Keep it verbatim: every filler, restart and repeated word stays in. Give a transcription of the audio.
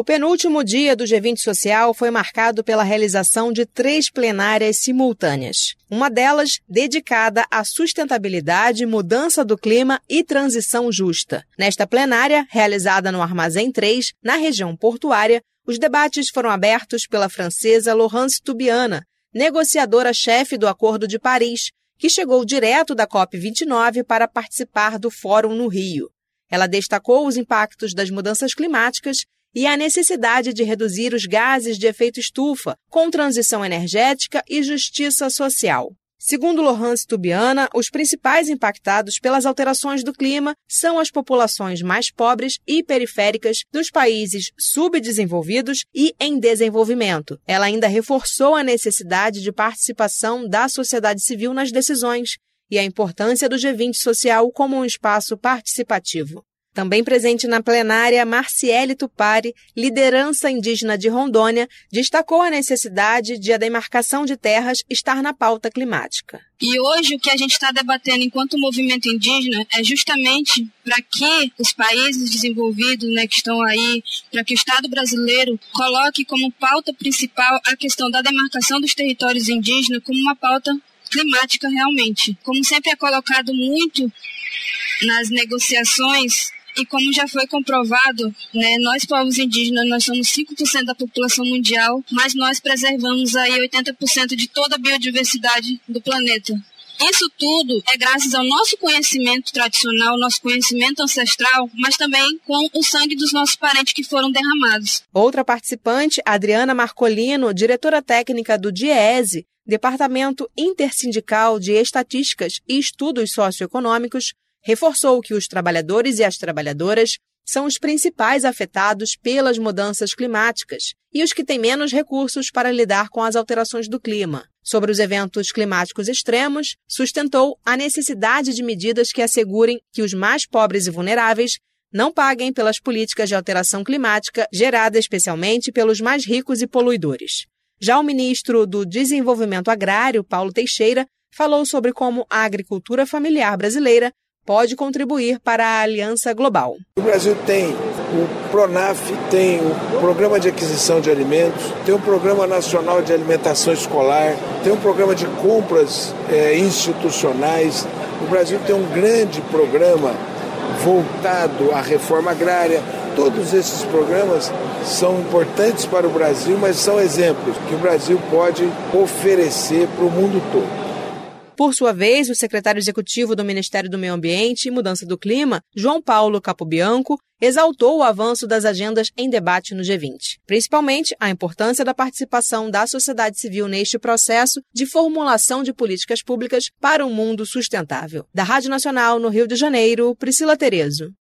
O penúltimo dia do G vinte Social foi marcado pela realização de três plenárias simultâneas. Uma delas dedicada à sustentabilidade, mudança do clima e transição justa. Nesta plenária, realizada no Armazém três, na região portuária, os debates foram abertos pela francesa Laurence Toubiana, negociadora-chefe do Acordo de Paris, que chegou direto da COP vinte e nove para participar do Fórum no Rio. Ela destacou os impactos das mudanças climáticas e a necessidade de reduzir os gases de efeito estufa, com transição energética e justiça social. Segundo Laurence Toubiana, os principais impactados pelas alterações do clima são as populações mais pobres e periféricas dos países subdesenvolvidos e em desenvolvimento. Ela ainda reforçou a necessidade de participação da sociedade civil nas decisões e a importância do G vinte Social como um espaço participativo. Também presente na plenária, Marciele Tupari, liderança indígena de Rondônia, destacou a necessidade de a demarcação de terras estar na pauta climática. E hoje o que a gente está debatendo enquanto movimento indígena é justamente para que os países desenvolvidos, né, que estão aí, para que o Estado brasileiro coloque como pauta principal a questão da demarcação dos territórios indígenas como uma pauta climática realmente. Como sempre é colocado muito nas negociações, e como já foi comprovado, né, nós povos indígenas, nós somos cinco por cento da população mundial, mas nós preservamos aí oitenta por cento de toda a biodiversidade do planeta. Isso tudo é graças ao nosso conhecimento tradicional, nosso conhecimento ancestral, mas também com o sangue dos nossos parentes que foram derramados. Outra participante, Adriana Marcolino, diretora técnica do DIEESE, Departamento Intersindical de Estatísticas e Estudos Socioeconômicos, reforçou que os trabalhadores e as trabalhadoras são os principais afetados pelas mudanças climáticas e os que têm menos recursos para lidar com as alterações do clima. Sobre os eventos climáticos extremos, sustentou a necessidade de medidas que assegurem que os mais pobres e vulneráveis não paguem pelas políticas de alteração climática geradas especialmente pelos mais ricos e poluidores. Já o ministro do Desenvolvimento Agrário, Paulo Teixeira, falou sobre como a agricultura familiar brasileira pode contribuir para a Aliança Global. O Brasil tem o PRONAF, tem o Programa de Aquisição de Alimentos, tem o Programa Nacional de Alimentação Escolar, tem um programa de compras é, institucionais. O Brasil tem um grande programa voltado à reforma agrária. Todos esses programas são importantes para o Brasil, mas são exemplos que o Brasil pode oferecer para o mundo todo. Por sua vez, o secretário executivo do Ministério do Meio Ambiente e Mudança do Clima, João Paulo Capobianco, exaltou o avanço das agendas em debate no G vinte, principalmente a importância da participação da sociedade civil neste processo de formulação de políticas públicas para um mundo sustentável. Da Rádio Nacional, no Rio de Janeiro, Priscila Terezo.